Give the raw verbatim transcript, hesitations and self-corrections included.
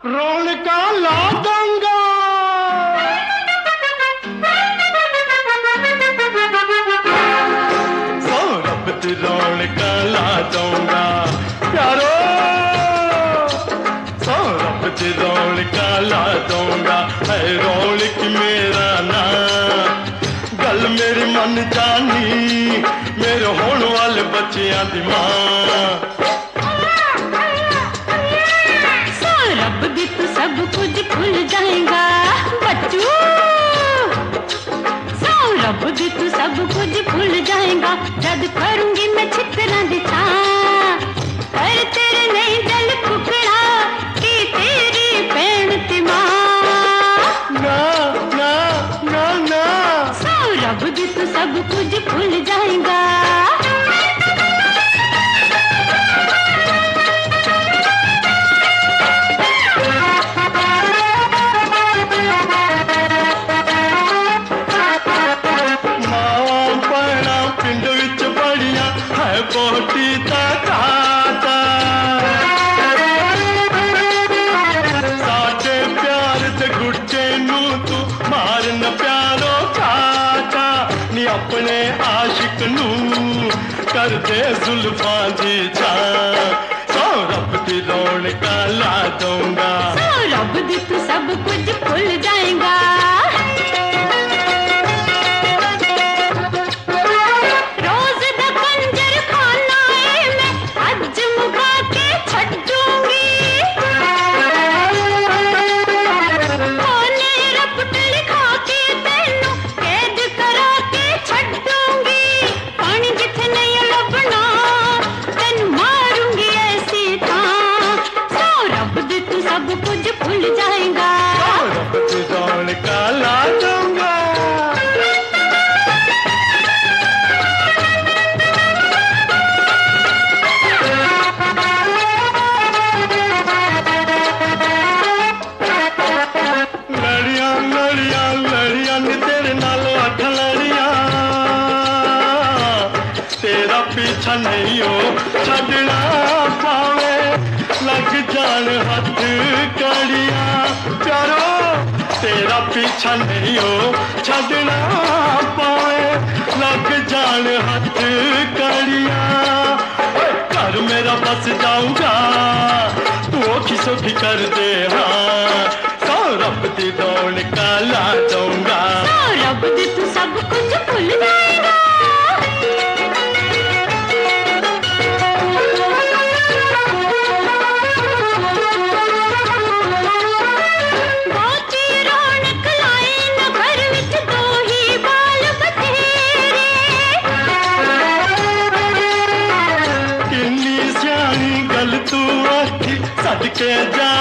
रौनका ला दूंगा। सो रब दी रौनका ला दूंगा प्यारो, सो रब दी रौनका ला दूंगा। है रौनक मेरा नाम, गल मेरी मन जानी, मेरे होने वाले बच्चियां दी मां। रब दी तू सब कुछ भूल जाएगा बच्चू, सौ रब दी तू सब कुछ भूल जाएगा। जद करूंगी मैं छितरा दी छां, पर तेरे नहीं दिल कुकड़ा की तेरी भैन ती मां। ना ना ना ना, सौ रब दी तू सब कुछ भूल जाएगा। कोटी ताता साडे प्यार दे गुट्टे नू तू मार न प्यारो चाचा। नी अपने आशिक नू कर दे जुल्फां दी छां। सौ रब दी रौनका ला दूंगा। सौ रब दी तू सब कुछ भूल जाएगा। पीछा नहीं हो छड़ना पावे, लग जान हथ कड़िया प्यारो। तेरा पीछा नहीं हो छड़ना पावे, लग जान हथ कड़िया। घर मेरा बस जाऊंगा तू औखी सौखी कर दे हाँ। सौ रब दी रौनका ला दूंगा। सौ रब दी तू सब कुछ भूल जाएगा। सदके जा